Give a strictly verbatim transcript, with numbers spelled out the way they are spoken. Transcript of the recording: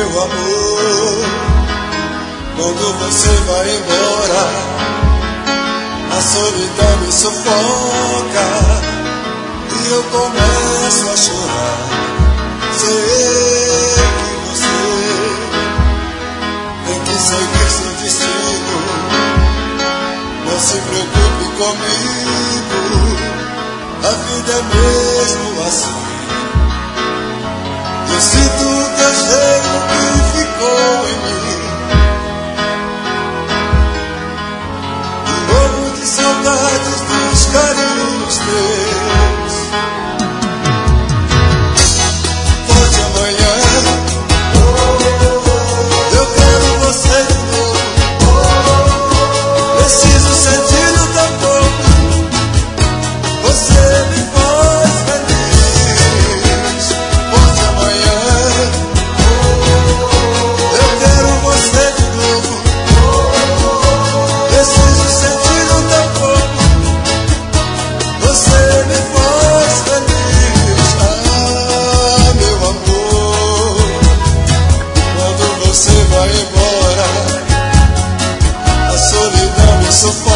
meu amor, quando você vai embora, a solidão me sufoca e eu começo a chorar. Sei que você tem que seguir seu destino, não se preocupe comigo, a vida é mesmo assim. Eu sinto o teu cheiro que ficou em mim, e morro de saudades dos carinhos teus. Pode amanhã, eu quero você de novo. Preciso sentir o teu corpo, você me faz feliz. Pode amanhã, eu quero você de novo. Preciso sentir o teu corpo, você me faz feliz. Ah, meu amor, quando você vai embora, a solidão me sufoca